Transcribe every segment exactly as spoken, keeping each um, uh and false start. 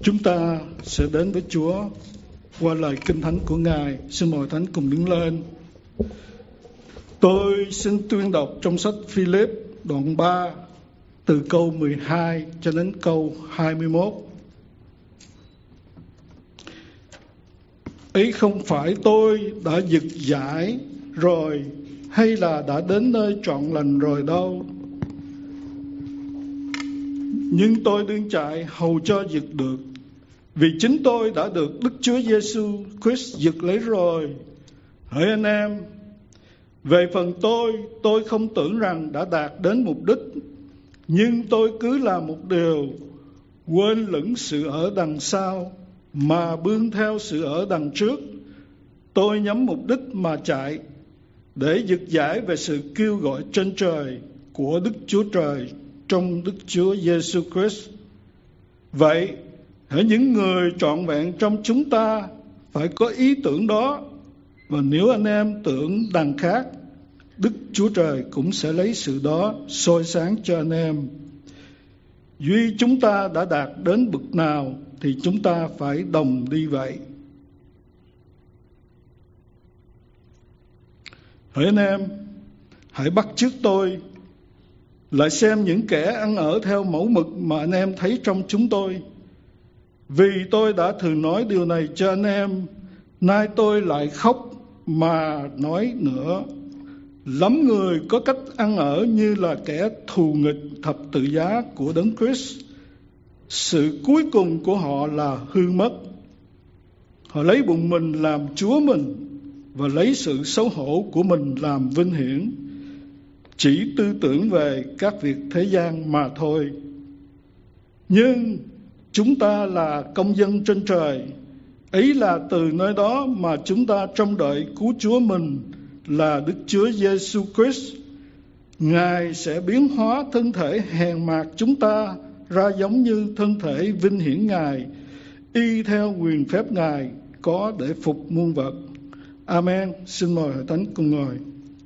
Chúng ta sẽ đến với Chúa qua lời Kinh Thánh của Ngài. Xin mời Thánh cùng đứng lên. Tôi xin tuyên đọc trong sách Philip đoạn ba từ câu mười hai cho đến câu hai mươi mốt. Ấy không phải tôi đã giật giải rồi hay là đã đến nơi trọn lành rồi đâu, nhưng tôi đương chạy hầu cho giật được, vì chính tôi đã được Đức Chúa Giêsu Christ giật lấy rồi. Hỡi anh em, về phần tôi, tôi không tưởng rằng đã đạt đến mục đích, nhưng tôi cứ làm một điều, quên lửng sự ở đằng sau mà bươn theo sự ở đằng trước. Tôi nhắm mục đích mà chạy, để giật giải về sự kêu gọi trên trời của Đức Chúa Trời trong Đức Chúa Giêsu Christ. Vậy, hỡi những người trọn vẹn trong chúng ta phải có ý tưởng đó, và nếu anh em tưởng đằng khác, Đức Chúa Trời cũng sẽ lấy sự đó soi sáng cho anh em. Duy chúng ta đã đạt đến bậc nào thì chúng ta phải đồng đi vậy. Hỡi anh em, hãy bắt chước tôi, lại xem những kẻ ăn ở theo mẫu mực mà anh em thấy trong chúng tôi. Vì tôi đã thường nói điều này cho anh em, nay tôi lại khóc mà nói nữa. Lắm người có cách ăn ở như là kẻ thù nghịch thập tự giá của Đấng Christ. Sự cuối cùng của họ là hư mất. Họ lấy bụng mình làm Chúa mình, và lấy sự xấu hổ của mình làm vinh hiển, chỉ tư tưởng về các việc thế gian mà thôi. Nhưng chúng ta là công dân trên trời, ấy là từ nơi đó mà chúng ta trông đợi cứu Chúa mình là Đức Chúa Giêsu Christ. Ngài sẽ biến hóa thân thể hèn mạt chúng ta ra giống như thân thể vinh hiển Ngài, y theo quyền phép Ngài có để phục muôn vật. Amen. Xin mời Hội Thánh cùng ngồi.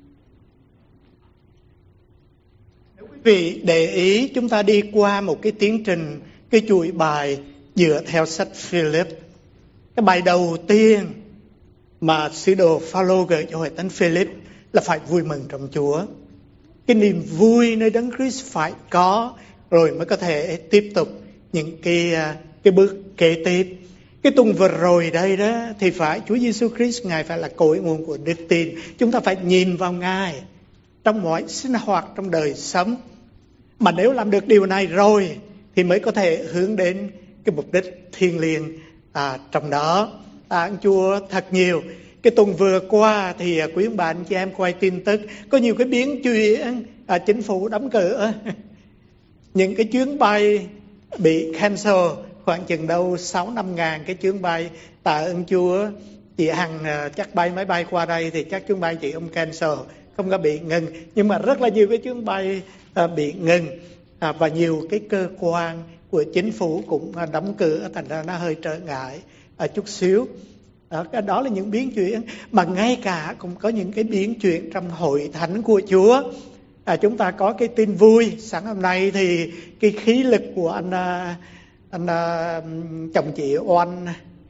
Nếu quý vị để ý, chúng ta đi qua một cái tiến trình, cái chuỗi bài dựa theo sách Philip. Cái bài đầu tiên mà sứ đồ Phao-lô gửi cho Hội Thánh Philip là phải vui mừng trong Chúa. Cái niềm vui nơi Đấng Christ phải có, rồi mới có thể tiếp tục những cái cái bước kế tiếp. Cái tuần vừa rồi đây đó thì phải Chúa Giêsu Christ Ngài phải là cội nguồn của đức tin. Chúng ta phải nhìn vào Ngài trong mọi sinh hoạt trong đời sống. Mà nếu làm được điều này rồi thì mới có thể hướng đến cái mục đích thiêng liêng à, trong đó. Tạ ơn Chúa thật nhiều. Cái tuần vừa qua thì quý ông bà anh chị em quay tin tức, có nhiều cái biến chuyển, à, chính phủ đóng cửa, những cái chuyến bay bị cancel, khoảng chừng đâu sáu năm ngàn cái chuyến bay. Tạ ơn Chúa, chị Hằng chắc bay máy bay qua đây thì chắc chuyến bay chị không cancel, không có bị ngừng. Nhưng mà rất là nhiều cái chuyến bay à, bị ngừng, à, và nhiều cái cơ quan của chính phủ cũng à, đóng cửa, thành ra nó hơi trở ngại à, chút xíu. Đó, cái đó là những biến chuyển. Mà ngay cả cũng có những cái biến chuyển trong hội thánh của Chúa. À, chúng ta có cái tin vui. Sáng hôm nay thì cái khí lực của anh anh uh, chồng chị Oanh,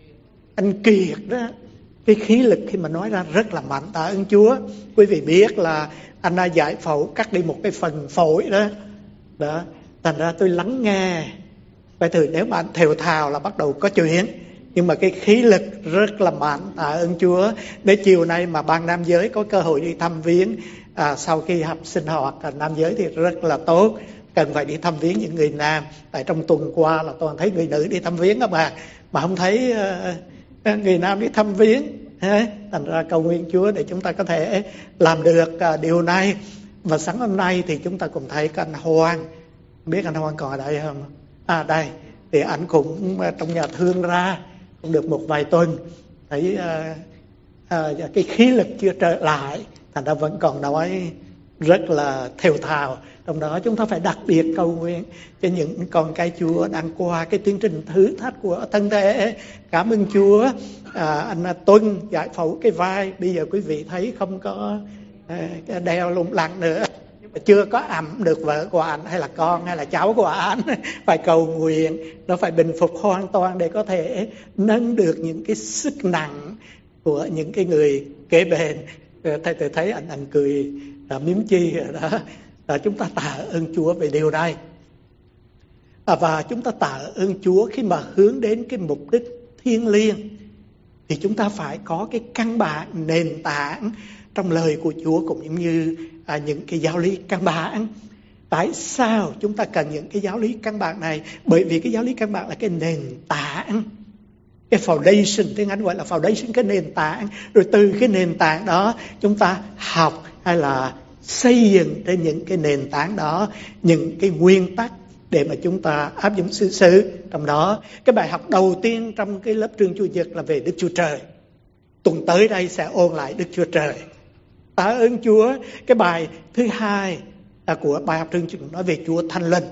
anh Kiệt đó, cái khí lực khi mà nói ra rất là mạnh. Tạ ơn Chúa. Quý vị biết là anh đã giải phẫu cắt đi một cái phần phổi đó, đó. Thành ra tôi lắng nghe. Vậy thì nếu mà anh thều thào là bắt đầu có chuyện. Nhưng mà cái khí lực rất là mạnh. Tạ ơn Chúa. Để chiều nay mà ban nam giới có cơ hội đi thăm viếng à, sau khi học sinh hoạt à, nam giới thì rất là tốt. Cần phải đi thăm viếng những người nam. Tại trong tuần qua là toàn thấy người nữ đi thăm viếng các bạn, mà không thấy uh, người nam đi thăm viếng. Thành ra cầu nguyện Chúa để chúng ta có thể làm được uh, điều này. Và sáng hôm nay thì chúng ta cùng thấy cái anh Hoàng. Biết anh Hoàng còn ở đây không? À đây, thì anh cũng uh, trong nhà thương ra cũng được một vài tuần, thấy uh, uh, cái khí lực chưa trở lại, thành ra vẫn còn nói rất là thều thào. Trong đó chúng ta phải đặc biệt cầu nguyện cho những con cái Chúa đang qua cái tiến trình thử thách của thân thể. Cảm ơn Chúa. À, anh Tuân giải phẫu cái vai, bây giờ quý vị thấy không có à, đeo lủng lẳng nữa. chưa có ẵm được vợ của anh hay là con hay là cháu của anh, phải cầu nguyện nó phải bình phục hoàn toàn để có thể nâng được những cái sức nặng của những cái người kế bên. Thầy tôi thấy anh anh cười à, miếm chi rồi đó. À, chúng ta tạ ơn Chúa về điều này. À, và chúng ta tạ ơn Chúa khi mà hướng đến cái mục đích thiêng liêng thì chúng ta phải có cái căn bản nền tảng trong lời của Chúa cũng như à, những cái giáo lý căn bản. Tại sao chúng ta cần những cái giáo lý căn bản này? Bởi vì cái giáo lý căn bản là cái nền tảng, cái foundation, tiếng Anh gọi là foundation, cái nền tảng. Rồi từ cái nền tảng đó chúng ta học hay là xây dựng trên những cái nền tảng đó những cái nguyên tắc để mà chúng ta áp dụng xử sự. Trong đó cái bài học đầu tiên trong cái lớp trường Chủ nhật là về Đức Chúa Trời. Tuần tới đây sẽ ôn lại Đức Chúa Trời. Tạ ơn Chúa. Cái bài thứ hai là của bài học trường Chủ nhật nói về Chúa Thánh Linh.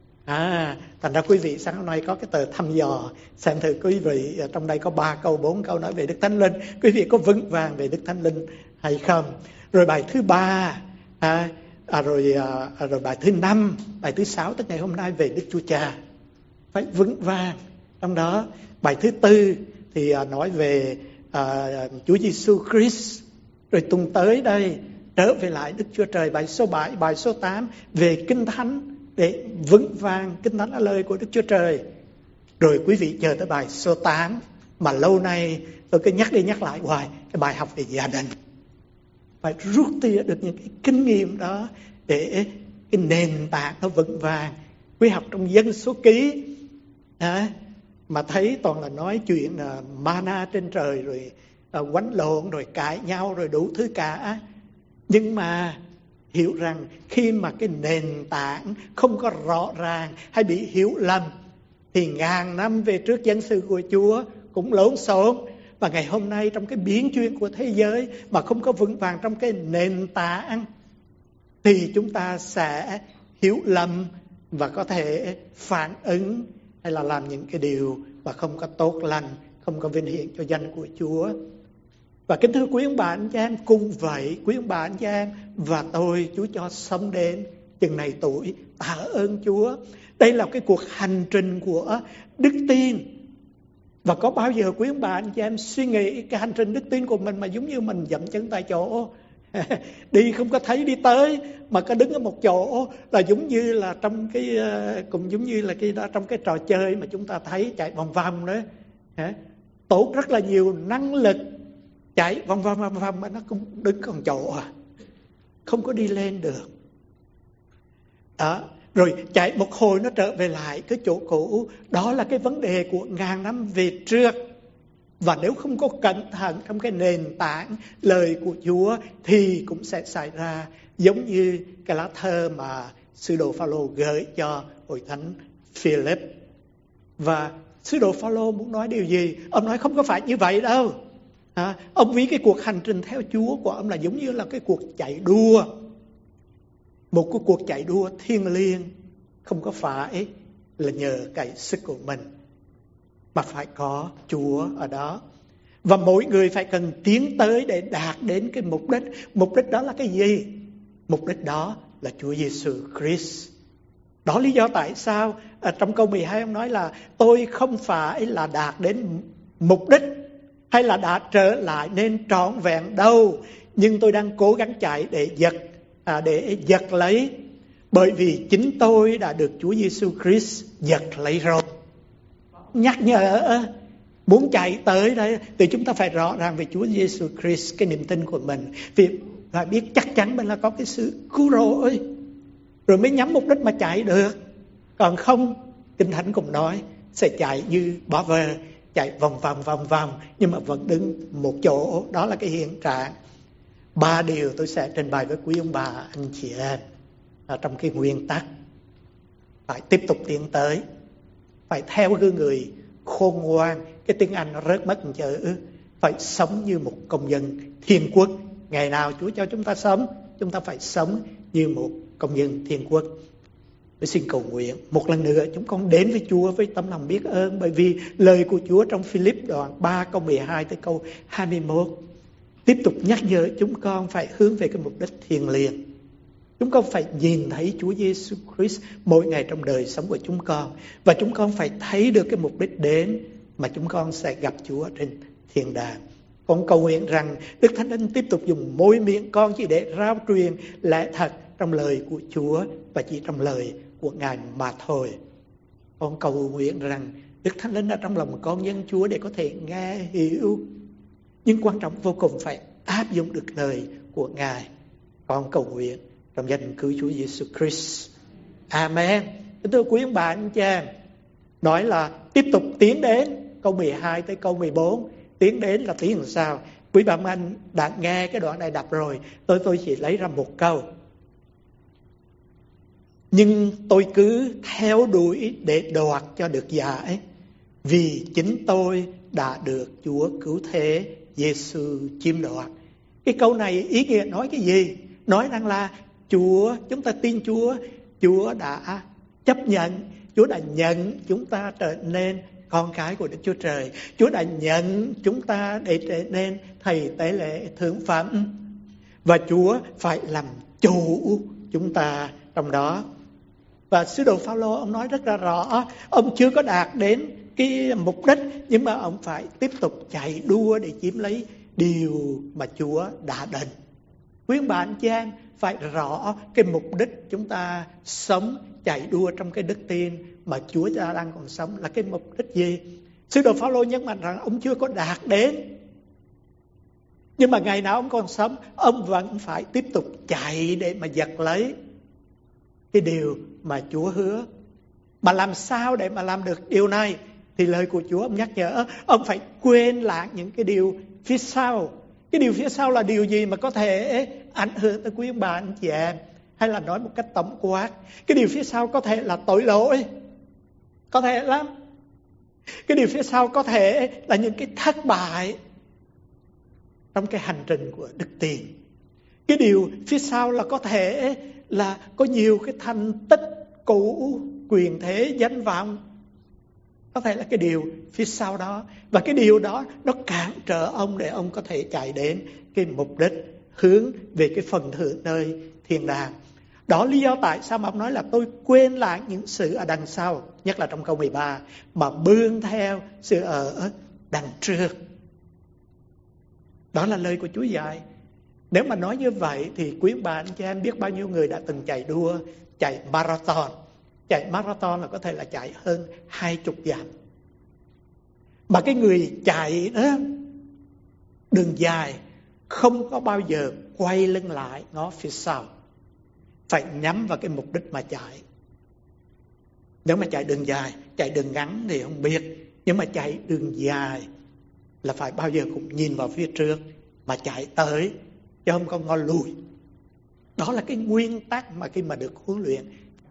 À, thành ra quý vị sáng hôm nay có cái tờ thăm dò xem thử quý vị trong đây có ba câu bốn câu nói về Đức Thánh Linh, quý vị có vững vàng về Đức Thánh Linh hay không? Rồi bài thứ ba à, à, rồi à, rồi bài thứ năm, bài thứ sáu tới ngày hôm nay về Đức Chúa Cha, phải vững vàng trong đó. Bài thứ tư thì à, nói về à, Chúa Giêsu Christ. Rồi tuần tới đây trở về lại Đức Chúa Trời. Bài số bảy, bài số tám về Kinh Thánh để vững vàng. Kinh Thánh là lời của Đức Chúa Trời. Rồi quý vị chờ tới bài số tám mà lâu nay tôi cứ nhắc đi nhắc lại hoài, cái bài học về gia đình. Phải rút tỉa được những cái kinh nghiệm đó để cái nền tảng nó vững vàng. Quý học trong Dân Số Ký à, mà thấy toàn là nói chuyện là mana trên trời, rồi à, quánh lộn, rồi cãi nhau, rồi đủ thứ cả. Nhưng mà hiểu rằng khi mà cái nền tảng không có rõ ràng hay bị hiểu lầm thì ngàn năm về trước dân sự của Chúa cũng lộn xộn. Và ngày hôm nay trong cái biến chuyển của thế giới mà không có vững vàng trong cái nền tảng thì chúng ta sẽ hiểu lầm và có thể phản ứng hay là làm những cái điều mà không có tốt lành, không có vinh hiển cho danh của Chúa. Và kính thưa quý ông bà anh chị em, cùng vậy quý ông bà anh chị em và tôi, Chúa cho sống đến chừng này tuổi, tạ ơn Chúa. Đây là cái cuộc hành trình của đức tin. Và có bao giờ quý ông bà anh chị em suy nghĩ cái hành trình đức tin của mình mà giống như mình dậm chân tại chỗ, đi không có thấy đi tới, mà có đứng ở một chỗ là giống như là trong cái cũng giống như là cái đó trong cái trò chơi mà chúng ta thấy chạy vòng vòng đó, tốn rất là nhiều năng lực chạy vòng vòng vòng vòng mà nó cũng đứng còn chỗ à, không có đi lên được. Đó. Rồi chạy một hồi nó trở về lại cái chỗ cũ. Đó là cái vấn đề của ngàn năm về trước. Và nếu không có cẩn thận trong cái nền tảng lời của Chúa thì cũng sẽ xảy ra giống như cái lá thơ mà sứ đồ Phao-lô gửi cho hội thánh Philip. Và sứ đồ Phao-lô muốn nói điều gì? Ông nói không có phải như vậy đâu. À, ông ví cái cuộc hành trình theo Chúa của ông là giống như là cái cuộc chạy đua. Một cái cuộc chạy đua thiêng liêng, không có phải là nhờ cậy sức của mình, mà phải có Chúa ở đó. Và mỗi người phải cần tiến tới để đạt đến cái mục đích. Mục đích đó là cái gì? Mục đích đó là Chúa Giêsu Christ. Đó lý do tại sao ở trong câu mười hai ông nói là tôi không phải là đạt đến mục đích hay là đã trở lại nên trọn vẹn đâu, nhưng tôi đang cố gắng chạy để giật à, để giật lấy, bởi vì chính tôi đã được Chúa Giêsu Christ giật lấy rồi. Nhắc nhở muốn chạy tới đấy thì chúng ta phải rõ ràng về Chúa Giêsu Christ, cái niềm tin của mình, vì phải biết chắc chắn mình là có cái sự cứu rỗi rồi mới nhắm mục đích mà chạy được. Còn không, Kinh Thánh cũng nói sẽ chạy như bọ vơ, chạy vòng vòng vòng vòng nhưng mà vẫn đứng một chỗ. Đó là cái hiện trạng. Ba điều tôi sẽ trình bày với quý ông bà anh chị em ở trong cái nguyên tắc. Phải tiếp tục tiến tới, phải theo gương người khôn ngoan. Cái tiếng Anh nó rớt mất một chữ. Phải sống như một công dân thiên quốc. Ngày nào Chúa cho chúng ta sống, chúng ta phải sống như một công dân thiên quốc. Tôi xin cầu nguyện một lần nữa chúng con đến với Chúa với tấm lòng biết ơn, bởi vì lời của Chúa trong Philip đoạn ba câu mười hai tới câu hai mươi mốt tiếp tục nhắc nhở chúng con phải hướng về cái mục đích thiêng liêng. Chúng con phải nhìn thấy Chúa Giêsu Christ mỗi ngày trong đời sống của chúng con. Và chúng con phải thấy được cái mục đích đến mà chúng con sẽ gặp Chúa trên thiên đàng. Con cầu nguyện rằng Đức Thánh Linh tiếp tục dùng môi miệng con chỉ để rao truyền lẽ thật trong lời của Chúa và chỉ trong lời của Ngài mà thôi. Con cầu nguyện rằng Đức Thánh Linh ở trong lòng con dân Chúa để có thể nghe hiểu, nhưng quan trọng vô cùng phải áp dụng được lời của Ngài. Con cầu nguyện trong danh cứu Chúa Giêsu Christ. Amen. Thưa quý ông bà anh chị em, nói là tiếp tục tiến đến, câu mười hai tới câu mười bốn. Tiến đến là tiến làm sao? Quý bà anh đã nghe cái đoạn này đọc rồi. Tôi tôi chỉ lấy ra một câu. Nhưng tôi cứ theo đuổi để đoạt cho được giải, vì chính tôi đã được Chúa cứu thế Giêsu chiếm đoạt. Cái câu này ý nghĩa nói cái gì? Nói rằng là Chúa, chúng ta tin Chúa, Chúa đã chấp nhận, Chúa đã nhận chúng ta trở nên con cái của Đức Chúa Trời. Chúa đã nhận chúng ta để trở nên thầy tế lễ thượng phẩm. Và Chúa phải làm chủ chúng ta trong đó. Và sứ đồ Phao-lô ông nói rất là rõ, ông chưa có đạt đến cái mục đích, nhưng mà ông phải tiếp tục chạy đua để chiếm lấy điều mà Chúa đã định. Quý ông bà anh chị em phải rõ cái mục đích chúng ta sống chạy đua trong cái đức tin mà Chúa ta đang còn sống là cái mục đích gì. Sứ đồ Phao-lô nhấn mạnh rằng ông chưa có đạt đến, nhưng mà ngày nào ông còn sống, ông vẫn phải tiếp tục chạy để mà giật lấy cái điều mà Chúa hứa. Mà làm sao để mà làm được điều này? Thì lời của Chúa ông nhắc nhở, ông phải quên lãng những cái điều phía sau. Cái điều phía sau là điều gì mà có thể ảnh hưởng tới quý ông bà anh chị em? Hay là nói một cách tổng quát, cái điều phía sau có thể là tội lỗi, có thể lắm. Cái điều phía sau có thể là những cái thất bại trong cái hành trình của đức tin. Cái điều phía sau là có thể là có nhiều cái thành tích cũ, quyền thế, danh vọng. Có thể là cái điều phía sau đó. Và cái điều đó nó cản trở ông để ông có thể chạy đến cái mục đích hướng về cái phần thưởng nơi thiên đàng. Đó lý do tại sao mà ông nói là tôi quên lãng những sự ở đằng sau, nhất là trong câu mười ba, mà bươn theo sự ở đằng trước. Đó là lời của Chúa dạy. Nếu mà nói như vậy thì quý bà anh chị em biết bao nhiêu người đã từng chạy đua, chạy marathon. Chạy marathon là có thể là chạy hơn hai chục dặm. Mà cái người chạy đó, đường dài, không có bao giờ quay lưng lại ngó phía sau. Phải nhắm vào cái mục đích mà chạy. Nếu mà chạy đường dài, chạy đường ngắn thì không biết. Nhưng mà chạy đường dài là phải bao giờ cũng nhìn vào phía trước mà chạy tới, chứ không có ngó lùi. Đó là cái nguyên tắc mà khi mà được huấn luyện.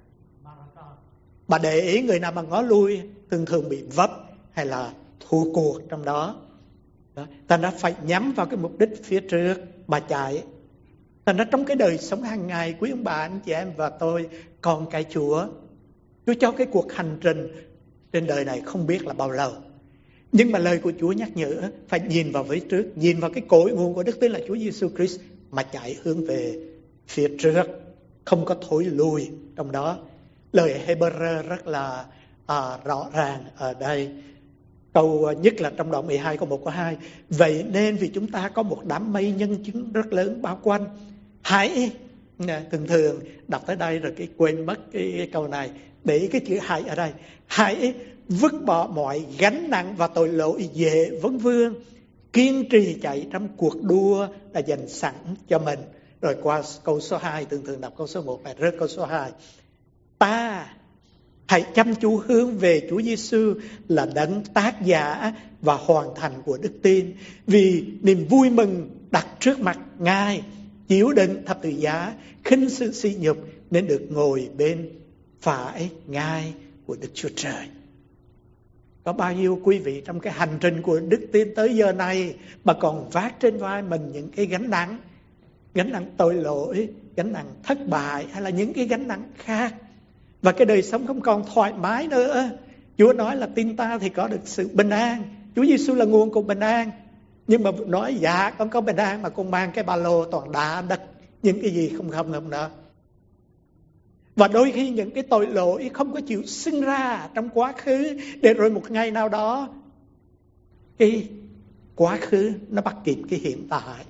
Mà để ý người nào mà ngó lui thường thường bị vấp hay là thua cuộc trong đó. Đó. Thành ra phải nhắm vào cái mục đích phía trước mà chạy. Thành ra trong cái đời sống hàng ngày, quý ông bà, anh chị em và tôi, con cái Chúa, Chúa cho cái cuộc hành trình trên đời này không biết là bao lâu. Nhưng mà lời của Chúa nhắc nhở phải nhìn vào phía trước, nhìn vào cái cội nguồn của đức tin là Chúa Giêsu Christ mà chạy hướng về phía trước, không có thối lui trong đó. Lời Hebrew rất là à, rõ ràng ở đây. Câu nhất là trong đoạn mười hai câu một câu hai. Vậy nên vì chúng ta có một đám mây nhân chứng rất lớn bao quanh, hãy, thường thường đọc tới đây rồi cái quên mất cái, cái câu này. Để ý cái chữ hãy ở đây. Hãy vứt bỏ mọi gánh nặng và tội lỗi dễ vấn vương, kiên trì chạy trong cuộc đua đã dành sẵn cho mình. Rồi qua câu số hai, thường thường đọc câu số một lại rớt câu số hai. Ta hãy chăm chú hướng về Chúa Giêsu là đấng tác giả và hoàn thành của đức tin, vì niềm vui mừng đặt trước mặt Ngài chịu đựng thập tự giá, khinh sự sỉ nhục nên được ngồi bên phải Ngài của Đức Chúa Trời. Có bao nhiêu quý vị trong cái hành trình của đức tin tới giờ này mà còn vác trên vai mình những cái gánh nặng, gánh nặng tội lỗi, gánh nặng thất bại hay là những cái gánh nặng khác. Và cái đời sống không còn thoải mái nữa. Chúa nói là tin ta thì có được sự bình an. Chúa Giêsu là nguồn của bình an. Nhưng mà nói dạ con có bình an mà con mang cái ba lô toàn đá đất, những cái gì không không không đó. Và đôi khi những cái tội lỗi không có chịu sinh ra trong quá khứ, để rồi một ngày nào đó cái quá khứ nó bắt kịp cái hiện tại,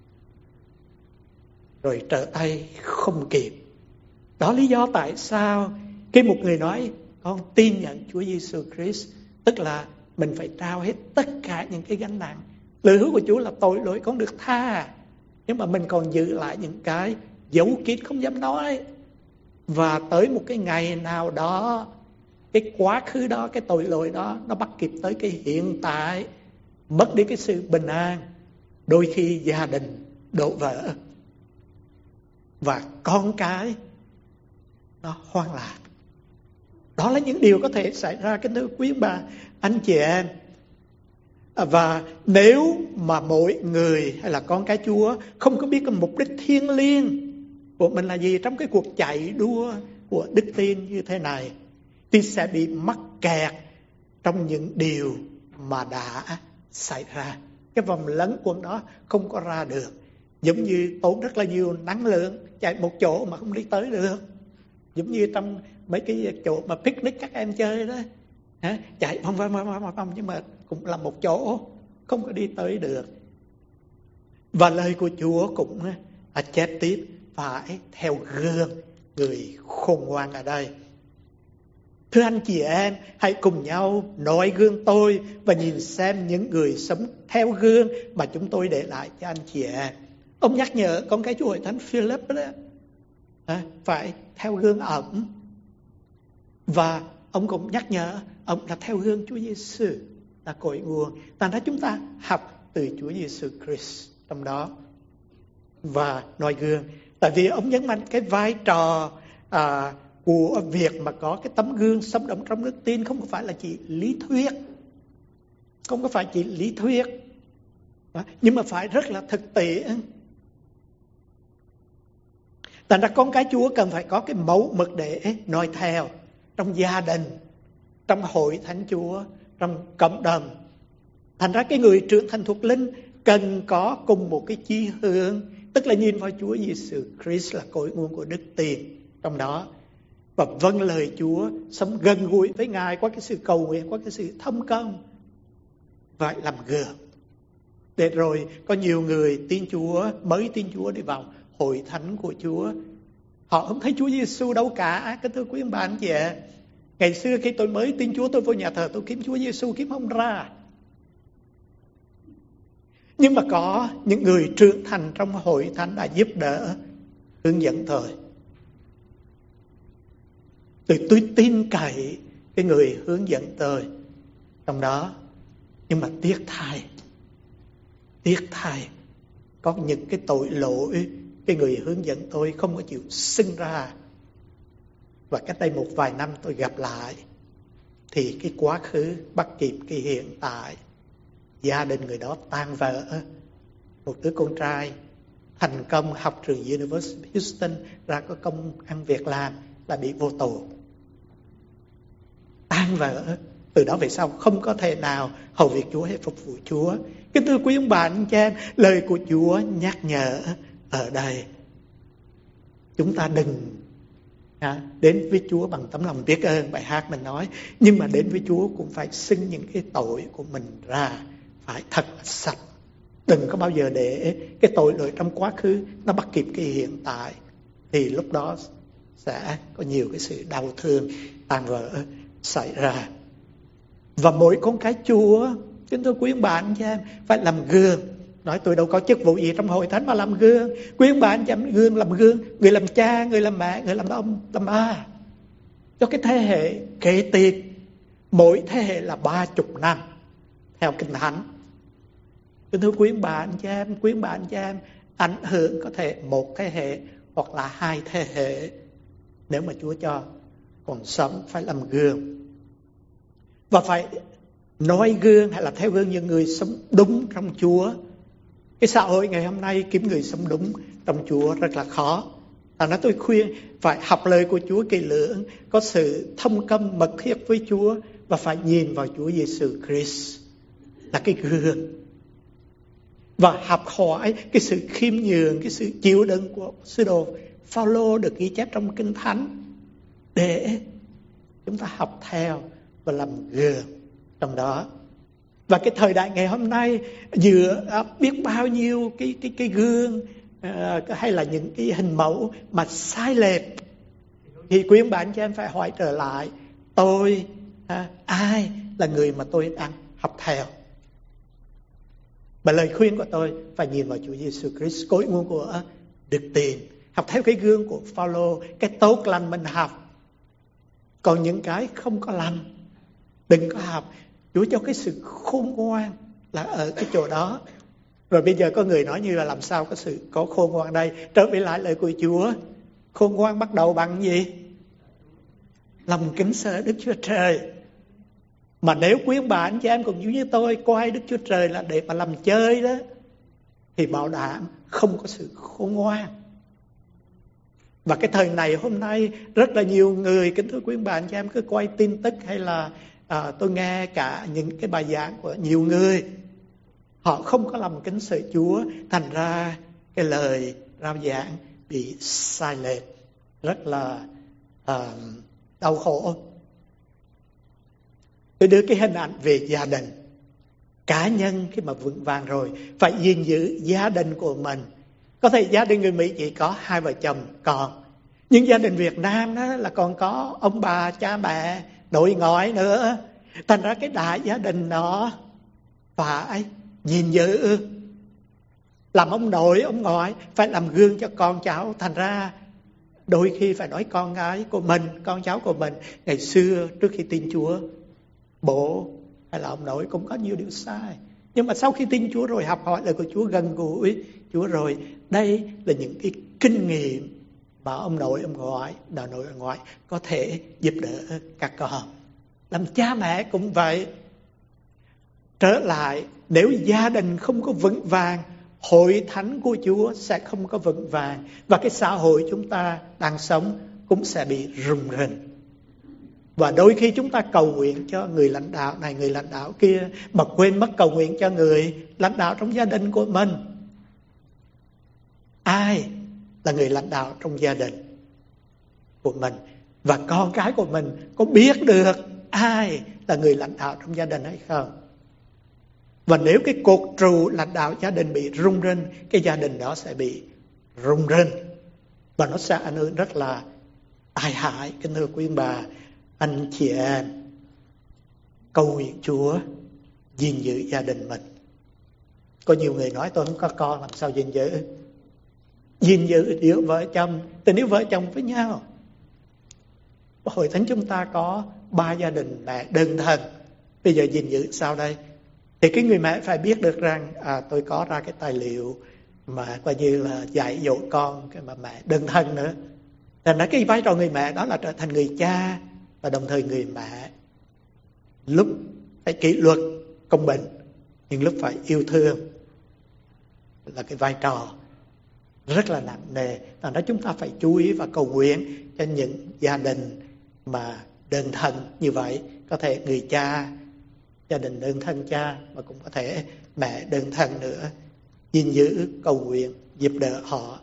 rồi trở tay không kịp. Đó lý do tại sao khi một người nói con tin nhận Chúa Giêsu Christ, tức là mình phải trao hết tất cả những cái gánh nặng. Lời hứa của Chúa là tội lỗi con được tha, nhưng mà mình còn giữ lại những cái dấu kín không dám nói. Và tới một cái ngày nào đó, cái quá khứ đó, cái tội lỗi đó nó bắt kịp tới cái hiện tại, mất đi cái sự bình an. Đôi khi gia đình đổ vỡ và con cái nó hoang lạc. Đó là những điều có thể xảy ra, kính thưa quý bà, anh chị em. Và nếu mà mỗi người hay là con cái Chúa không có biết cái mục đích thiêng liêng của mình là gì trong cái cuộc chạy đua của đức tin như thế này, thì sẽ bị mắc kẹt trong những điều mà đã xảy ra. Cái vòng lẩn quẩn đó không có ra được. Giống như tốn rất là nhiều năng lượng chạy một chỗ mà không đi tới được. Giống như trong mấy cái chỗ mà picnic các em chơi đó, chạy vòng vòng vòng vòng nhưng mà cũng là một chỗ, không có đi tới được. Và lời của Chúa cũng à, chép tiếp phải theo gương người khôn ngoan ở đây. Thưa anh chị em, hãy cùng nhau noi gương tôi và nhìn xem những người sống theo gương mà chúng tôi để lại cho anh chị em. Ông nhắc nhở con cái Chúa Hội Thánh Philip đó, à, phải theo gương ổng. Và ông cũng nhắc nhở ông là theo gương Chúa Giêsu là cội nguồn. Thành ra chúng ta học từ Chúa Giêsu Christ trong đó và noi gương. Tại vì ông nhấn mạnh cái vai trò à, của việc mà có cái tấm gương sống động trong đức tin không phải là chỉ lý thuyết, không có phải chỉ lý thuyết, nhưng mà phải rất là thực tiễn. Thành ra con cái Chúa cần phải có cái mẫu mực để noi theo trong gia đình, trong hội thánh Chúa, trong cộng đồng. Thành ra cái người trưởng thành thuộc linh cần có cùng một cái chí hướng, tức là nhìn vào Chúa Giêsu Christ là cội nguồn của đức tin trong đó, và vâng lời Chúa, sống gần gũi với Ngài qua cái sự cầu nguyện, qua cái sự thông công, vậy làm gương. Để rồi có nhiều người tin Chúa, mới tin Chúa đi vào hội thánh của Chúa, họ không thấy Chúa Giêsu đâu cả. Kính thưa quý ông bà anh chị ạ, ngày xưa khi tôi mới tin Chúa, tôi vô nhà thờ tôi kiếm Chúa Giêsu kiếm không ra. Nhưng mà có những người trưởng thành trong hội thánh đã giúp đỡ, hướng dẫn tôi. Tôi, tôi tin cậy cái người hướng dẫn tôi trong đó. Nhưng mà tiếc thay, tiếc thay có những cái tội lỗi cái người hướng dẫn tôi không có chịu xưng ra. Và cách đây một vài năm tôi gặp lại, thì cái quá khứ bắt kịp cái hiện tại. Gia đình người đó tan vỡ. Một đứa con trai thành công học trường University Houston, ra có công ăn việc làm, là bị vô tù. Tan vỡ. Từ đó về sau không có thể nào hầu việc Chúa hay phục vụ Chúa. Kính thưa quý ông bà anh chị em, lời của Chúa nhắc nhở ở đây, chúng ta đừng à, đến với Chúa bằng tấm lòng biết ơn, bài hát mình nói, nhưng mà đến với Chúa cũng phải xưng những cái tội của mình ra, phải thật sạch. Đừng có bao giờ để cái tội lỗi trong quá khứ nó bắt kịp cái hiện tại, thì lúc đó sẽ có nhiều cái sự đau thương, tan vỡ xảy ra. Và mỗi con cái Chúa, kính thưa quý ông bà anh chị em, phải làm gương. Nói tôi đâu có chức vụ gì trong hội thánh mà làm gương. Quý ông bà anh chị em gương, làm gương, người làm cha, người làm mẹ, người làm ông, làm ba, cho cái thế hệ kế tiếp. Mỗi thế hệ là ba chục năm theo Kinh Thánh. Kính thưa quý ông bà anh chị em, quý ông bà anh chị em, ảnh hưởng có thể một thế hệ hoặc là hai thế hệ, nếu mà Chúa cho. Còn sống phải làm gương, và phải noi gương hay là theo gương những người sống đúng trong Chúa. Cái xã hội ngày hôm nay kiếm người sống đúng trong Chúa rất là khó. Thành ra tôi khuyên phải học lời của Chúa kỳ lưỡng, có sự thông công mật thiết với Chúa, và phải nhìn vào Chúa Giêsu Christ là cái gương, và học hỏi cái sự khiêm nhường, cái sự chịu đựng của sứ đồ Phaolô được ghi chép trong Kinh Thánh. để chúng ta học theo và làm gương trong đó. Và cái thời đại ngày hôm nay dựa biết bao nhiêu cái cái cái gương uh, hay là những cái hình mẫu mà sai lệch, thì quý ông bà anh chị em phải hỏi trở lại, tôi uh, ai là người mà tôi đang học theo? Và lời khuyên của tôi phải nhìn vào Chúa Giêsu Christ, cội nguồn của đức tin. Học theo cái gương của Phaolô, cái tốt lành mình học. Còn những cái không có lành đừng có học. Chúa cho cái sự khôn ngoan là ở cái chỗ đó. Rồi bây giờ có người nói như là làm sao có sự có khôn ngoan đây? Trở về lại lời của Chúa, khôn ngoan bắt đầu bằng gì? Lòng kính sợ Đức Chúa Trời. Mà nếu quý ông bà anh chị em cũng như tôi coi Đức Chúa Trời là để mà làm chơi đó, thì bảo đảm không có sự khôn ngoan. Và cái thời này hôm nay rất là nhiều người, kính thưa quý ông bà anh chị em, cứ coi tin tức hay là à, tôi nghe cả những cái bài giảng của nhiều người, họ không có lòng kính sợ Chúa, thành ra cái lời rao giảng bị sai lệch, rất là à, đau khổ. Tôi đưa cái hình ảnh về gia đình. Cá nhân khi mà vững vàng rồi phải gìn giữ gia đình của mình. Có thể gia đình người Mỹ chỉ có hai vợ chồng con, nhưng gia đình Việt Nam đó là còn có ông bà, cha mẹ, nội ngoại nữa. Thành ra cái đại gia đình đó phải gìn giữ. Làm ông nội, ông ngoại phải làm gương cho con cháu. Thành ra đôi khi phải nói con gái của mình, con cháu của mình, ngày xưa trước khi tin Chúa, bố hay là ông nội cũng có nhiều điều sai, nhưng mà sau khi tin Chúa rồi, học hỏi lời của Chúa, gần gũi Chúa rồi, đây là những cái kinh nghiệm mà ông nội, ông ngoại, bà nội, ông ngoại có thể giúp đỡ các con. Làm cha mẹ cũng vậy. Trở lại, nếu gia đình không có vững vàng, hội thánh của Chúa sẽ không có vững vàng, và cái xã hội chúng ta đang sống cũng sẽ bị rùng rinh. Và đôi khi chúng ta cầu nguyện cho người lãnh đạo này, người lãnh đạo kia, mà quên mất cầu nguyện cho người lãnh đạo trong gia đình của mình. Ai là người lãnh đạo trong gia đình của mình? Và con cái của mình có biết được ai là người lãnh đạo trong gia đình hay không? Và nếu cái cột trụ lãnh đạo gia đình bị rung rinh, cái gia đình đó sẽ bị rung rinh, và nó sẽ ảnh hưởng rất là tai hại. Kính thưa quý bà, anh chị em, cầu nguyện Chúa gìn giữ gia đình mình. Có nhiều người nói tôi không có con, làm sao gìn giữ? Gìn giữ giữa vợ chồng, tình yêu vợ chồng với nhau. Hội thánh chúng ta có ba gia đình mẹ đơn thân. Bây giờ gìn giữ sao đây? Thì cái người mẹ phải biết được rằng à, tôi có ra cái tài liệu mà coi như là dạy dỗ con cái mà mẹ đơn thân nữa. Thành ra cái vai trò người mẹ đó là trở thành người cha, và đồng thời người mẹ lúc phải kỷ luật công bình, nhưng lúc phải yêu thương, là cái vai trò rất là nặng nề. Thành ra chúng ta phải chú ý và cầu nguyện cho những gia đình mà đơn thân như vậy. Có thể người cha, gia đình đơn thân cha, mà cũng có thể mẹ đơn thân nữa. Gìn giữ, cầu nguyện, giúp đỡ họ.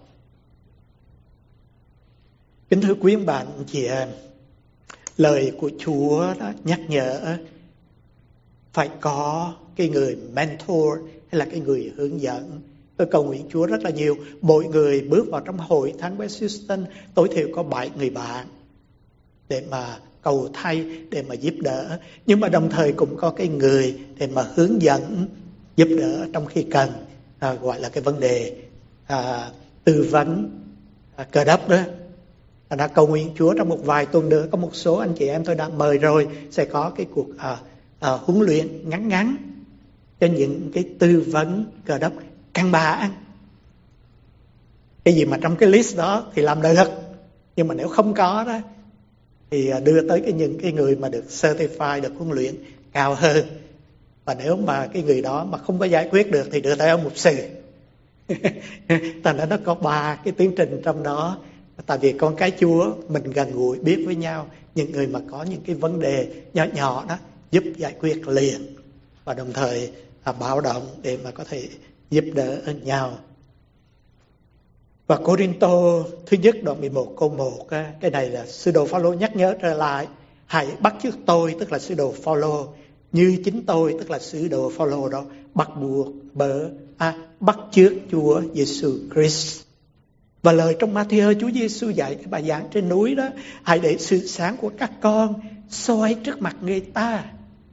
Kính thưa quý bạn chị em, lời của Chúa đó nhắc nhở phải có cái người mentor hay là cái người hướng dẫn. Tôi cầu nguyện Chúa rất là nhiều, mỗi người bước vào trong hội thánh West Houston tối thiểu có bảy người bạn để mà cầu thay, để mà giúp đỡ. Nhưng mà đồng thời cũng có cái người để mà hướng dẫn, giúp đỡ trong khi cần, à, gọi là cái vấn đề à, tư vấn à, cơ đốc đó. Đã cầu nguyện Chúa trong một vài tuần nữa, có một số anh chị em tôi đã mời rồi, sẽ có cái cuộc à, à, huấn luyện ngắn ngắn cho những cái tư vấn cơ đốc căn bản. Cái gì mà trong cái list đó thì làm được, nhưng mà nếu không có đó thì đưa tới cái những cái người mà được certify, được huấn luyện cao hơn. Và nếu mà cái người đó mà không có giải quyết được thì đưa tới ông mục sư. Thành ra nó có ba cái tiến trình trong đó. Tại vì con cái Chúa mình gần gũi biết với nhau, những người mà có những cái vấn đề nhỏ nhỏ đó giúp giải quyết liền, và đồng thời à, báo động để mà có thể giúp đỡ nhau. Và Cô-rinh-tô thứ nhất đoạn mười một câu một, cái này là sư đồ Phao-lô nhắc nhớ trở lại. Hãy bắt chước tôi, tức là sư đồ Phao-lô, như chính tôi, tức là sư đồ Phao-lô đó, bắt buộc bở à, bắt chước Chúa Giêsu Christ. Và lời trong Ma-thi-ơ, Chúa Giêsu dạy cái bài giảng trên núi đó: hãy để sự sáng của các con soi trước mặt người ta.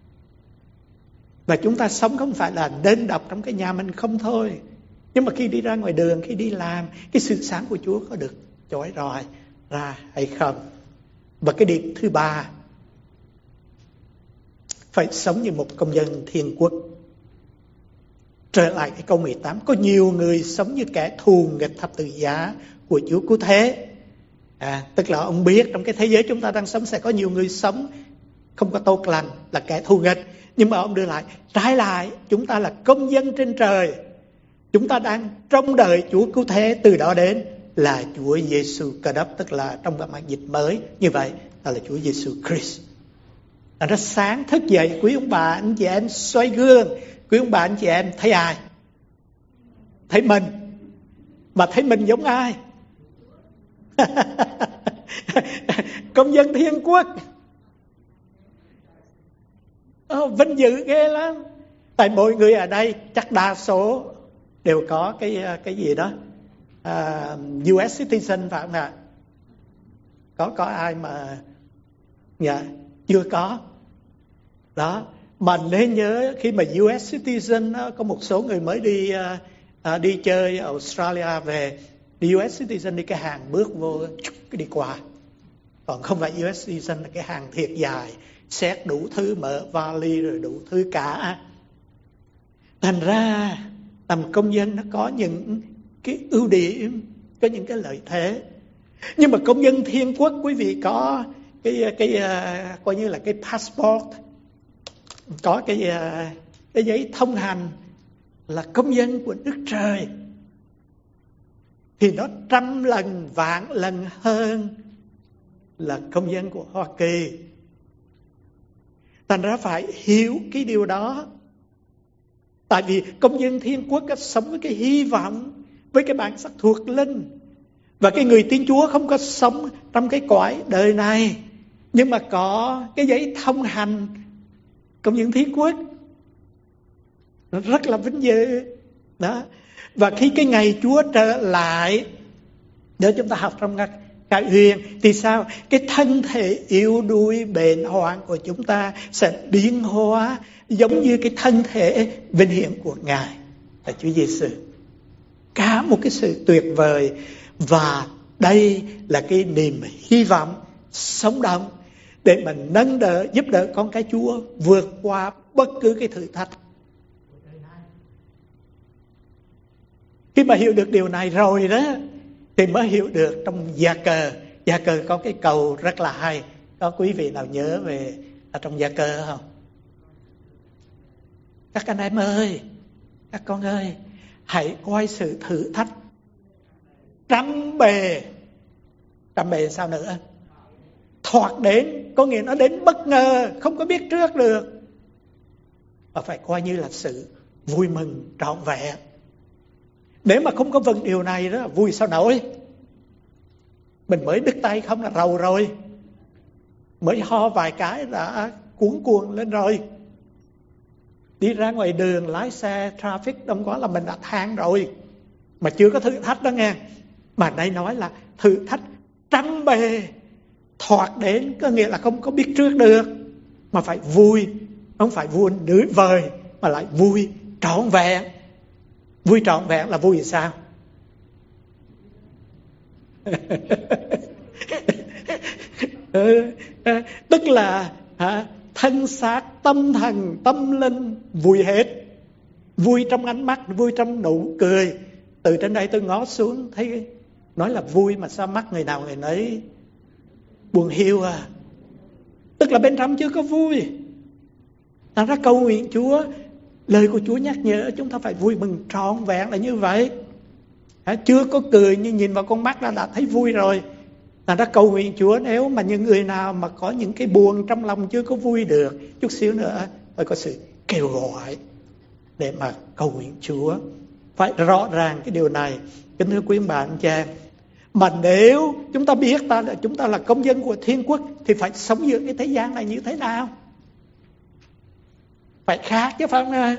Và chúng ta sống không phải là đơn độc trong cái nhà mình không thôi, nhưng mà khi đi ra ngoài đường, khi đi làm, cái sự sáng của Chúa có được chói rọi ra hay không? Và cái điểm thứ ba, phải sống như một công dân thiên quốc. Trở lại cái câu mười tám, có nhiều người sống như kẻ thù nghịch thập tự giá của Chúa Cứu Thế. À, tức là ông biết trong cái thế giới chúng ta đang sống sẽ có nhiều người sống không có tốt lành, là kẻ thù nghịch. Nhưng mà ông đưa lại, trái lại, chúng ta là công dân trên trời. Chúng ta đang trông đợi Chúa Cứu Thế, từ đó đến là Chúa Giêsu Cơ Đốc, tức là trong cái bản dịch mới như vậy là Chúa Giêsu Christ. Là nó sáng thức dậy, quý ông bà anh chị em xoay gương, quý ông bà anh chị em thấy ai? Thấy mình. Mà thấy mình giống ai? Công dân thiên quốc. Oh, vinh dự ghê lắm. Tại mọi người ở đây chắc đa số đều có cái cái gì đó uh, u ét citizen phải không ạ? Có có ai mà dạ chưa có đó. Mà nên nhớ khi mà u ét citizen đó, có một số người mới đi uh, uh, đi chơi ở Australia về, đi u ét citizen đi cái hàng bước vô cái đi qua, còn không phải u ét citizen là cái hàng thiệt dài, xét đủ thứ, mở vali rồi đủ thứ cả. Thành ra làm công dân nó có những cái ưu điểm, có những cái lợi thế. Nhưng mà công dân thiên quốc, quý vị có cái cái uh, coi như là cái passport, có cái uh, cái giấy thông hành là công dân của nước trời, thì nó trăm lần vạn lần hơn là công dân của Hoa Kỳ. Thành ra phải hiểu cái điều đó. Tại vì công dân thiên quốc có sống với cái hy vọng, với cái bản sắc thuộc linh. Và cái người tin Chúa không có sống trong cái cõi đời này, nhưng mà có cái giấy thông hành công dân thiên quốc. Nó rất là vinh dự đó. Và khi cái ngày Chúa trở lại, để chúng ta học trong Cải Huyền, thì sao? Cái thân thể yếu đuối bệnh hoạn của chúng ta sẽ biến hóa giống như cái thân thể vinh hiển của Ngài là Chúa Giêsu. Cả một cái sự tuyệt vời. Và đây là cái niềm hy vọng sống động để mình nâng đỡ, giúp đỡ con cái Chúa vượt qua bất cứ cái thử thách. Khi mà hiểu được điều này rồi đó, thì mới hiểu được trong Gia Cờ. Gia Cờ có cái câu rất là hay. Có quý vị nào nhớ về ở trong Gia Cờ không? Các anh em ơi, các con ơi, hãy coi sự thử thách trăm bề. Trăm bề sao nữa? Thoạt đến, có nghĩa nó đến bất ngờ, không có biết trước được. Và phải coi như là sự vui mừng trọn vẹn. Nếu mà không có vâng điều này đó, vui sao nổi. Mình mới đứt tay không là rầu rồi, mới ho vài cái đã cuốn cuồng lên rồi. Đi ra ngoài đường lái xe traffic đông quá là mình đã than rồi, mà chưa có thử thách đó nghe. Mà đây nói là thử thách trăm bề thoạt đến, có nghĩa là không có biết trước được, mà phải vui. Không phải vui nửa vời, mà lại vui trọn vẹn. Vui trọn vẹn là vui sao? Tức là hả, thân xác, tâm thần, tâm linh vui hết. Vui trong ánh mắt, vui trong nụ cười. Từ trên đây tôi ngó xuống thấy nói là vui mà sao mắt người nào người nấy buồn hiu à. Tức là bên trong chưa có vui. Thành ra cầu nguyện Chúa, lời của Chúa nhắc nhở chúng ta phải vui mừng trọn vẹn là như vậy. À, chưa có cười nhưng nhìn vào con mắt đã, đã thấy vui rồi. Thành ra cầu nguyện Chúa, nếu mà những người nào mà có những cái buồn trong lòng chưa có vui được, chút xíu nữa phải có sự kêu gọi để mà cầu nguyện Chúa. Phải rõ ràng cái điều này. Kính thưa quý ông bà anh chị em, mà nếu chúng ta biết ta là chúng ta là công dân của thiên quốc thì phải sống giữa cái thế gian này như thế nào? Phải khác chứ phải không ạ?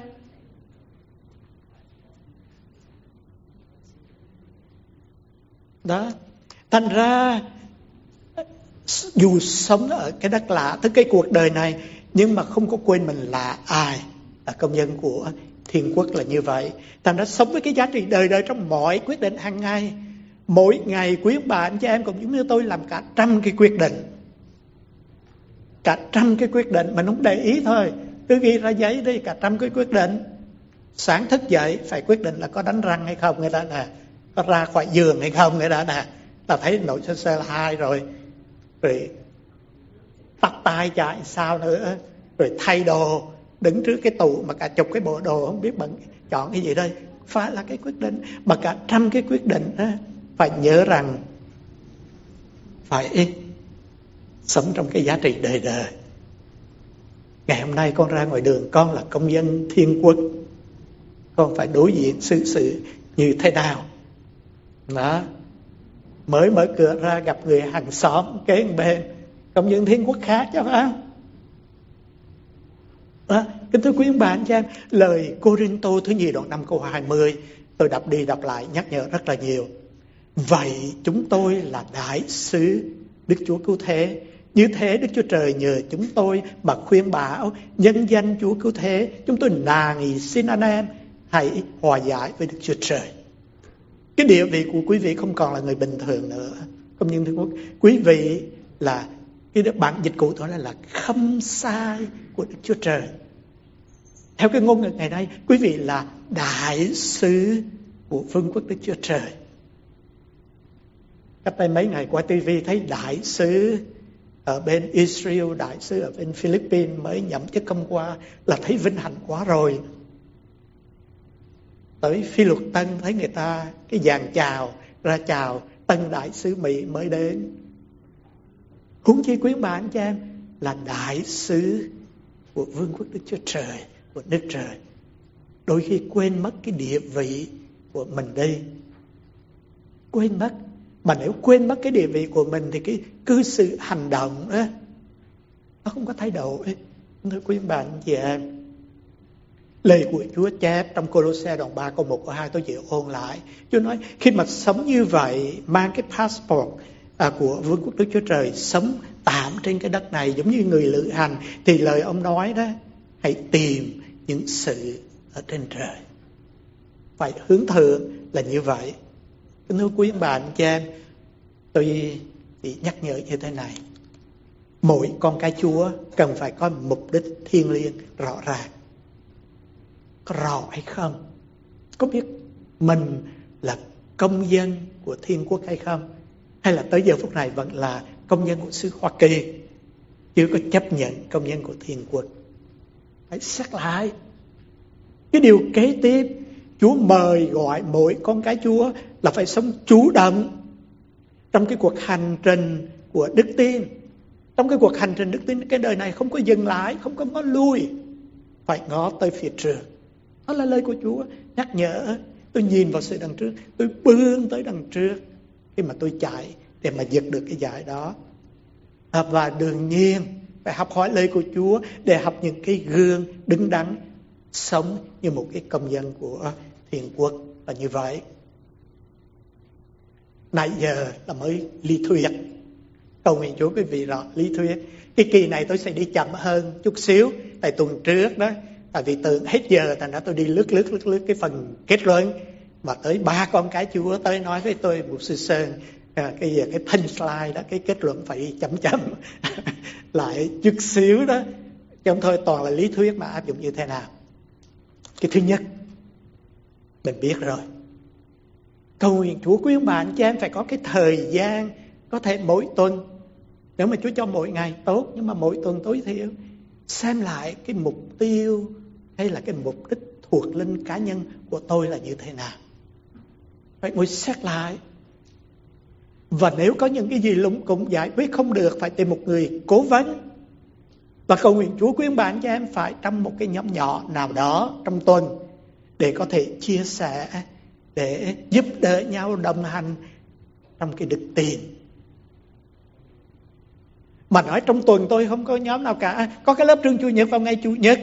Đó, thành ra dù sống ở cái đất lạ, tới cái cuộc đời này, nhưng mà không có quên mình là ai, là công dân của thiên quốc là như vậy. Thành ra sống với cái giá trị đời đời trong mọi quyết định hàng ngày. Mỗi ngày quý ông bà anh chị em cũng giống như tôi làm cả trăm cái quyết định, cả trăm cái quyết định mình không để ý thôi, cứ ghi ra giấy đi, cả trăm cái quyết định. Sáng thức dậy phải quyết định là có đánh răng hay không, người ta nè, có ra khỏi giường hay không, người ta nè, ta thấy nội sơ sơ là hai rồi, rồi tắt tay chạy sao nữa, rồi thay đồ, đứng trước cái tủ mà cả chục cái bộ đồ không biết bận chọn cái gì đây, phải là cái quyết định. Mà cả trăm cái quyết định đó, phải nhớ rằng phải sống trong cái giá trị đời đời. Ngày hôm nay con ra ngoài đường, con là công dân thiên quốc, con phải đối diện xử sự như thế nào? Đó, mới mở cửa ra gặp người hàng xóm kế bên, công dân thiên quốc khác chứ phải không? Đó, kính thưa quý ông bà anh chị em, lời Cô-rinh-tô thứ nhì đoạn năm câu hai mươi, tôi đọc đi đọc lại nhắc nhở rất là nhiều. Vậy chúng tôi là đại sứ Đức Chúa Cứu Thế, như thế Đức Chúa Trời nhờ chúng tôi mà khuyên bảo nhân danh Chúa Cứu Thế. Chúng tôi nài nghị xin anh em hãy hòa giải với Đức Chúa Trời. Cái địa vị của quý vị không còn là người bình thường nữa, công nhân thiên quốc. Quý vị là, cái bản dịch cụ đó là, là khâm sai của Đức Chúa Trời. Theo cái ngôn ngữ ngày nay, quý vị là đại sứ của vương quốc Đức Chúa Trời. Cách đây mấy ngày qua ti vi thấy đại sứ ở bên Israel, đại sứ ở bên Philippines mới nhậm chức hôm qua, là thấy vinh hạnh quá rồi. Tới Phi Luật Tân thấy người ta cái dàn chào ra chào tân đại sứ Mỹ mới đến. Huống chi quý bà anh chị em là đại sứ của vương quốc Đức Chúa Trời, của nước trời. Đôi khi quên mất cái địa vị của mình đi, quên mất. Mà nếu quên mất cái địa vị của mình thì cái cư xử hành động đó, nó không có thay đổi. Thưa quý bà anh chị em, lời của Chúa chép trong Cô-lô-se đoạn ba câu một câu hai, tôi chịu ôn lại. Chúa nói khi mà sống như vậy, mang cái passport à, của vương quốc Đức Chúa Trời, sống tạm trên cái đất này giống như người lữ hành, thì lời ông nói đó, hãy tìm những sự ở trên trời. Phải hướng thượng là như vậy. Thưa quý bà anh chị em, tôi chỉ nhắc nhở như thế này. Mỗi con cái Chúa cần phải có mục đích thiêng liêng rõ ràng. Có rõ hay không? Có biết mình là công dân của thiên quốc hay không? Hay là tới giờ phút này vẫn là công dân của xứ Hoa Kỳ, chưa có chấp nhận công dân của thiên quốc? Phải xét lại. Cái điều kế tiếp, Chúa mời gọi mỗi con cái Chúa là phải sống chủ động trong cái cuộc hành trình của đức tin. Trong cái cuộc hành trình đức tin, cái đời này không có dừng lại, không có ngó lui, phải ngó tới phía trước. Đó là lời của Chúa nhắc nhở. Tôi nhìn vào sự đằng trước, tôi bươn tới đằng trước khi mà tôi chạy để mà giật được cái giải đó. À, và đương nhiên phải học hỏi lời của Chúa để học những cái gương đứng đắn, sống như một cái công dân của thiên quốc là như vậy. Nãy giờ là mới lý thuyết. Cầu nguyện Chúa quý vị rõ lý thuyết. Cái kỳ này tôi sẽ đi chậm hơn chút xíu. Tại tuần trước đó, tại vì tưởng hết giờ, thành ra tôi đi lướt lướt lướt lướt cái phần kết luận. Mà tới ba con cái Chúa tới nói với tôi, Mục sư Sơn, à, cái giờ cái thanh slide đó, cái kết luận phải đi chậm chậm lại chút xíu đó. Chứ không thôi toàn là lý thuyết mà áp dụng như thế nào. Cái thứ nhất, mình biết rồi. Cầu nguyện Chúa quý ông bà anh chị em phải có cái thời gian, có thể mỗi tuần, nếu mà Chúa cho mỗi ngày tốt, nhưng mà mỗi tuần tối thiểu xem lại cái mục tiêu hay là cái mục đích thuộc linh cá nhân của tôi là như thế nào. Phải ngồi xét lại. Và nếu có những cái gì lúng cũng giải quyết không được, phải tìm một người cố vấn. Và cầu nguyện Chúa quý ông bà anh chị em phải trong một cái nhóm nhỏ nào đó trong tuần để có thể chia sẻ để giúp đỡ nhau đồng hành trong cái đức tin. Mà nói trong tuần tôi không có nhóm nào cả, có cái lớp trường Chủ nhật vào ngày Chủ nhật.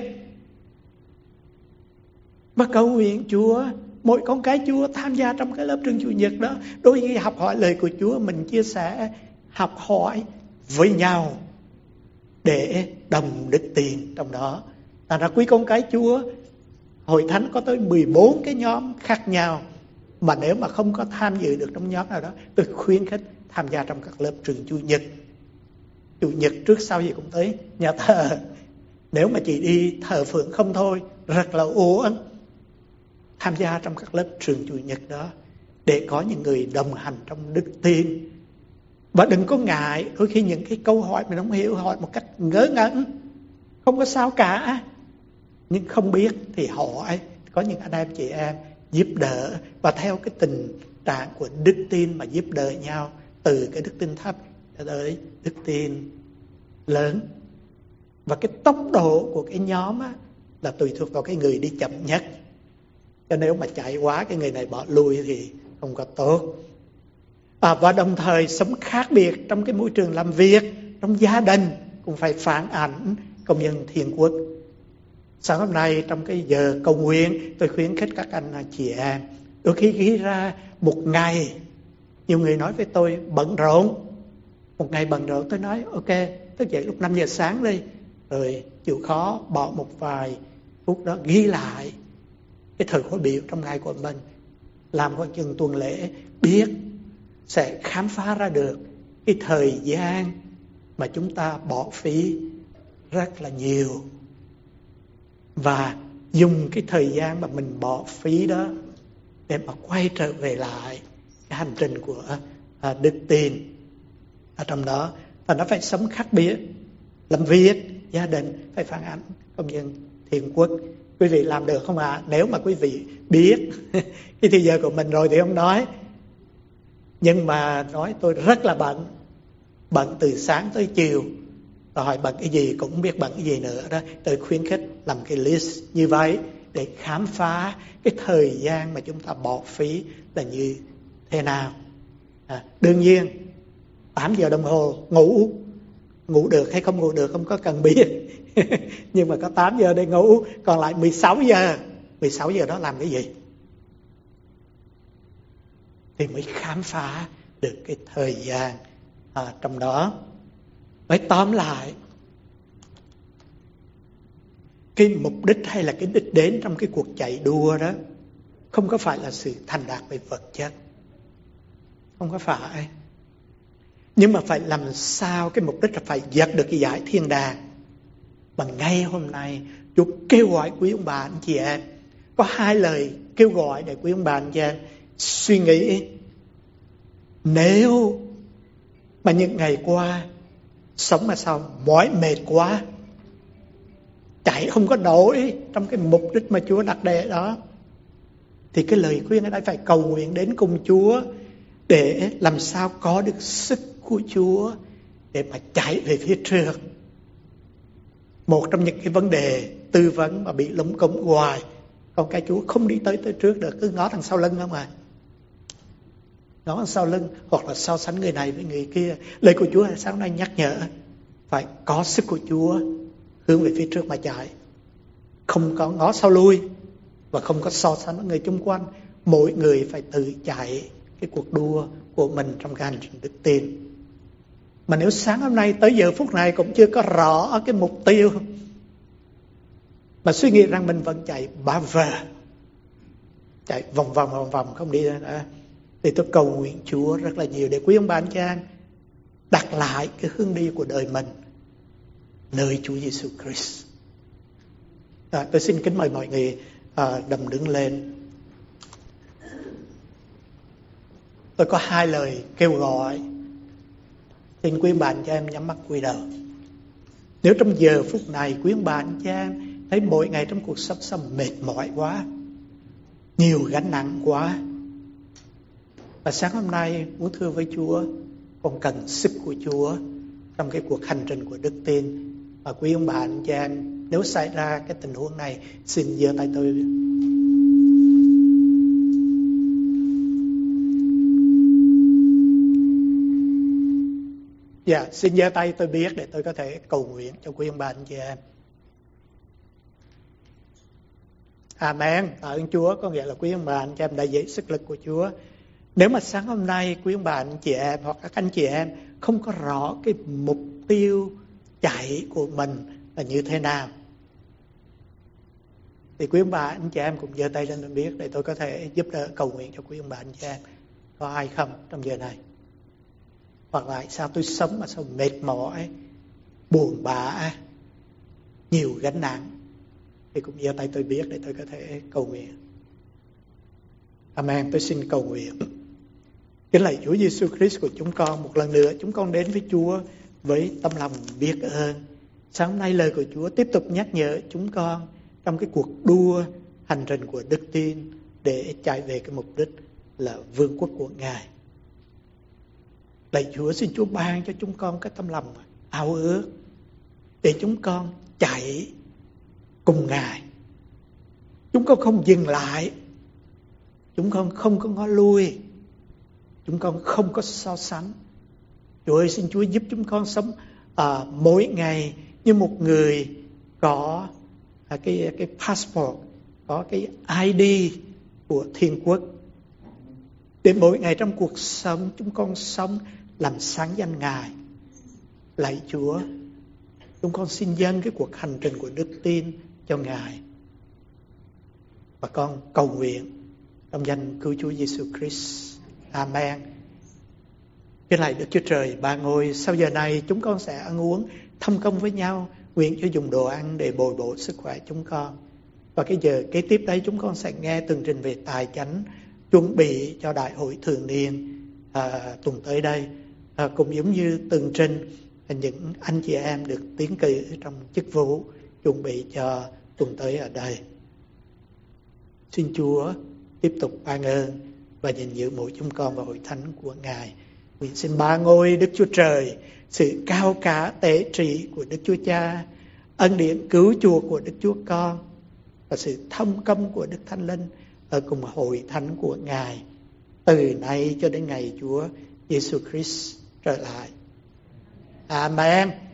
Và cầu nguyện Chúa, mỗi con cái Chúa tham gia trong cái lớp trường Chủ nhật đó. Đôi khi học hỏi lời của Chúa, mình chia sẻ, học hỏi với nhau để đồng đức tin trong đó. Thành ra quý con cái Chúa, Hội Thánh có tới mười bốn cái nhóm khác nhau. Mà nếu mà không có tham dự được trong nhóm nào đó, tôi khuyến khích tham gia trong các lớp trường Chủ nhật. Chủ nhật trước sau gì cũng tới nhà thờ. Nếu mà chỉ đi thờ phượng không thôi, rất là uổng. Tham gia trong các lớp trường Chủ nhật đó để có những người đồng hành trong đức tin. Và đừng có ngại, đôi khi những cái câu hỏi mình không hiểu, hỏi một cách ngớ ngẩn, không có sao cả. Nhưng không biết thì hỏi, có những anh em chị em giúp đỡ, và theo cái tình trạng của đức tin mà giúp đỡ nhau, từ cái đức tin thấp tới đức tin lớn. Và cái tốc độ của cái nhóm á, là tùy thuộc vào cái người đi chậm nhất. Cho nếu mà chạy quá cái người này bỏ lui thì không có tốt. À, và đồng thời sống khác biệt trong cái môi trường làm việc, trong gia đình cũng phải phản ảnh công dân thiên quốc. Sáng hôm nay trong cái giờ cầu nguyện, tôi khuyến khích các anh chị em, đôi khi ghi ra một ngày. Nhiều người nói với tôi bận rộn, một ngày bận rộn. Tôi nói ok, thức dậy lúc năm giờ sáng đi, rồi chịu khó bỏ một vài phút đó ghi lại cái thời khóa biểu trong ngày của mình. Làm qua chừng tuần lễ, biết sẽ khám phá ra được cái thời gian mà chúng ta bỏ phí rất là nhiều. Và dùng cái thời gian mà mình bỏ phí đó để mà quay trở về lại cái hành trình của à, đức tin ở trong đó. Và nó phải sống khác biệt. Làm việc, gia đình phải phản ánh công dân thiên quốc. Quý vị làm được không ạ? À? Nếu mà quý vị biết cái thời giờ của mình rồi thì không nói. Nhưng mà nói tôi rất là bận. Bận từ sáng tới chiều. Rồi hỏi bận cái gì cũng không biết bận cái gì nữa đó. Tôi khuyến khích làm cái list như vậy để khám phá cái thời gian mà chúng ta bỏ phí là như thế nào. À, đương nhiên tám giờ đồng hồ ngủ. Ngủ được hay không ngủ được không có cần biết. Nhưng mà có tám giờ để ngủ. Còn lại mười sáu giờ. mười sáu giờ đó làm cái gì? Thì mới khám phá được cái thời gian à, trong đó. Nói tóm lại, cái mục đích hay là cái đích đến trong cái cuộc chạy đua đó không có phải là sự thành đạt về vật chất. Không có phải. Nhưng mà phải làm sao cái mục đích là phải giật được cái giải thiên đàng. Và ngay hôm nay Chúa kêu gọi quý ông bà anh chị em. Có hai lời kêu gọi để quý ông bà anh chị em suy nghĩ. Nếu mà những ngày qua sống mà sao mỏi mệt quá, chạy không có nổi trong cái mục đích mà Chúa đặt đề đó, thì cái lời khuyên ở đây phải cầu nguyện đến cùng Chúa để làm sao có được sức của Chúa để mà chạy về phía trước. Một trong những cái vấn đề tư vấn mà bị lúng cúng hoài, con cái Chúa không đi tới tới trước được, cứ ngó thằng sau lưng không à. Ngó thằng sau lưng hoặc là so sánh người này với người kia. Lời của Chúa sáng nay nhắc nhở phải có sức của Chúa hướng về phía trước mà chạy, không có ngó sau lui và không có so sánh với người chung quanh. Mỗi người phải tự chạy cái cuộc đua của mình trong cái hành trình đức tin. Mà nếu sáng hôm nay tới giờ phút này cũng chưa có rõ cái mục tiêu, mà suy nghĩ rằng mình vẫn chạy bá vờ, chạy vòng vòng vòng vòng không đi nữa, thì tôi cầu nguyện Chúa rất là nhiều để quý ông bà anh chị em đặt lại cái hướng đi của đời mình nơi Chúa Giêsu Christ. À, tôi xin kính mời mọi người à, đồng đứng lên. Tôi có hai lời kêu gọi. Xin quý ông bà anh chị em nhắm mắt cúi đầu. Nếu trong giờ phút này quý ông bà anh chị em thấy mỗi ngày trong cuộc sống sao mệt mỏi quá, nhiều gánh nặng quá, và sáng hôm nay muốn thưa với Chúa, con cần sức của Chúa trong cái cuộc hành trình của đức tin. Và quý ông bà anh chị em, nếu xảy ra cái tình huống này, xin giơ tay tôi. Dạ, xin giơ tay tôi biết để tôi có thể cầu nguyện cho quý ông bà anh chị em. Amen. Tạ ơn Chúa, có nghĩa là quý ông bà anh chị em đã dậy sức lực của Chúa. Nếu mà sáng hôm nay quý ông bà anh chị em hoặc các anh chị em không có rõ cái mục tiêu chạy của mình là như thế nào, thì quý ông bà anh chị em cũng giơ tay lên tôi biết để tôi có thể giúp đỡ cầu nguyện cho quý ông bà anh chị em. Có ai không trong giờ này? Hoặc là sao tôi sống mà sao mệt mỏi, buồn bã, nhiều gánh nặng, thì cũng giơ tay tôi biết để tôi có thể cầu nguyện. Amen. Tôi xin cầu nguyện. Kính lạy Chúa Giêsu Christ của chúng con, một lần nữa chúng con đến với Chúa với tâm lòng biết ơn. Sáng hôm nay lời của Chúa tiếp tục nhắc nhở chúng con trong cái cuộc đua hành trình của đức tin để chạy về cái mục đích là vương quốc của Ngài. Lạy Chúa, xin Chúa ban cho chúng con cái tâm lòng ao ước để chúng con chạy cùng Ngài. Chúng con không dừng lại, chúng con không có ngó lui, chúng con không có so sánh. Chúa ơi, xin Chúa giúp chúng con sống à, mỗi ngày như một người có à, cái cái passport, có cái i đê của Thiên Quốc. Để mỗi ngày trong cuộc sống chúng con sống làm sáng danh Ngài. Lạy Chúa, chúng con xin dâng cái cuộc hành trình của đức tin cho Ngài. Và con cầu nguyện trong danh cứu Chúa Giêsu Christ. Amen. Kính lạy Đức Chúa Trời ba ngôi, sau giờ này chúng con sẽ ăn uống thăm công với nhau, nguyện cho dùng đồ ăn để bồi bổ sức khỏe chúng con. Và cái giờ kế tiếp đấy chúng con sẽ nghe tường trình về tài chánh, chuẩn bị cho đại hội thường niên à, tuần tới đây. À, cũng giống như tường trình những anh chị em được tiến cử trong chức vụ chuẩn bị cho tuần tới ở đây. Xin Chúa tiếp tục ban ơn và nhìn giữ mỗi chúng con vào hội thánh của Ngài. Nguyện xin ba ngôi Đức Chúa Trời, sự cao cả tế trị của Đức Chúa Cha, ân điển cứu chuộc của Đức Chúa Con và sự thông công của Đức Thánh Linh ở cùng hội thánh của Ngài từ nay cho đến ngày Chúa Giêsu Christ trở lại. Amen.